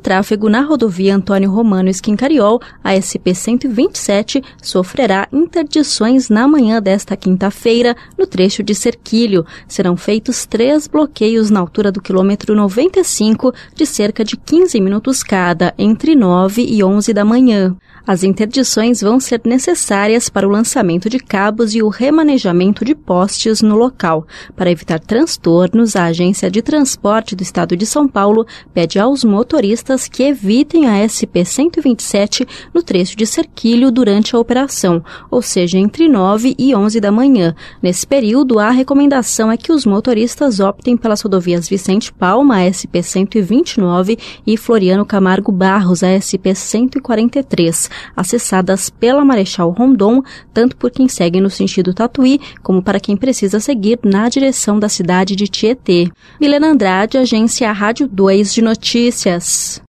tráfego na rodovia Antônio Romano Schincariol, a SP-127 sofrerá interdições na manhã desta quinta-feira no trecho de Cerquilho. Serão feitos 3 bloqueios na altura do quilômetro 95 de cerca de 15 minutos cada, entre 9 e 11 da manhã. As interdições vão ser necessárias para o lançamento de cabos e o remanejamento de postes no local. Para evitar transtornos, a Agência de Transporte do Estado de São Paulo pede aos motoristas que evitem a SP-127 no trecho de Cerquilho durante a operação, ou seja, entre 9 e 11 da manhã. Nesse período, a recomendação é que os motoristas optem pelas rodovias Vicente Palma, a SP-129, e Floriano Camargo Barros, a SP-143. Acessadas pela Marechal Rondon, tanto por quem segue no sentido Tatuí, como para quem precisa seguir na direção da cidade de Tietê. Milena Andrade, Agência Rádio 2 de Notícias.